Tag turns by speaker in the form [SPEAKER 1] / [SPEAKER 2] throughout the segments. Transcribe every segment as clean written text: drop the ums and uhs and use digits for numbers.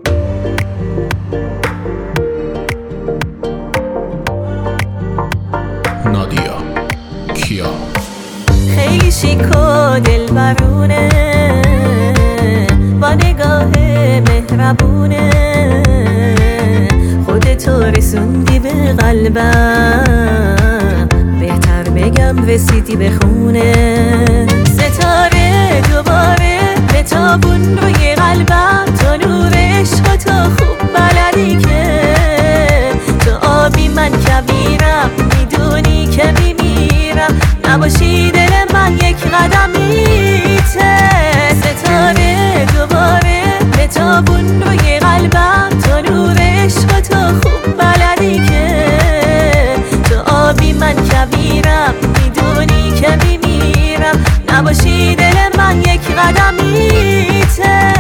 [SPEAKER 1] نادیا کیا
[SPEAKER 2] خیلی شیک و دلبرونه، با نگاه مهربونه، خودتو رسوندی به قلبم، بهتر بگم رسیدی به خونه. ستاره دوباره بتابون روی قلبم، تو نور عشق تو خوب بلدی که تو آبی من کبیرم، میدونی که میمیرم، نباشی دل من یک قدم میته. ستاره دوباره بتابون روی قلبم، تو نور عشق تو خوب بلدی که تو آبی من کبیرم، میدونی که میمیرم، نباشی دل من یک قدم میته.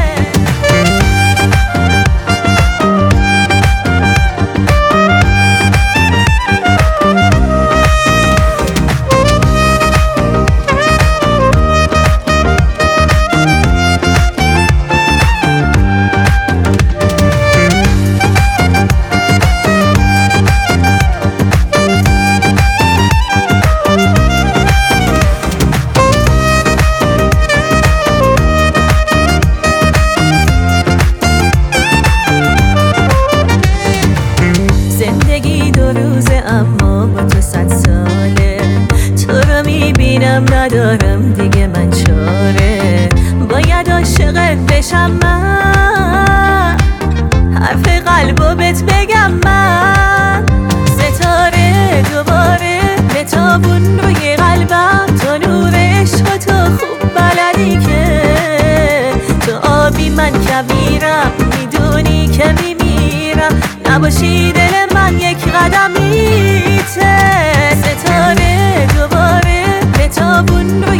[SPEAKER 2] زندگی دو روزه اما با تو 100 ساله، تو رو میبینم ندارم دیگه من چاره، باید عاشقت بشم من، حرف قلبو بهت بگم من. ستاره دوباره بتابون روی قلبم، تو نور عشق تو خوب بلدی که تو آبی من کبیرم، میدونی که میمیرم، نباشی دل من یک قدم میته. ستاره دوباره بتابون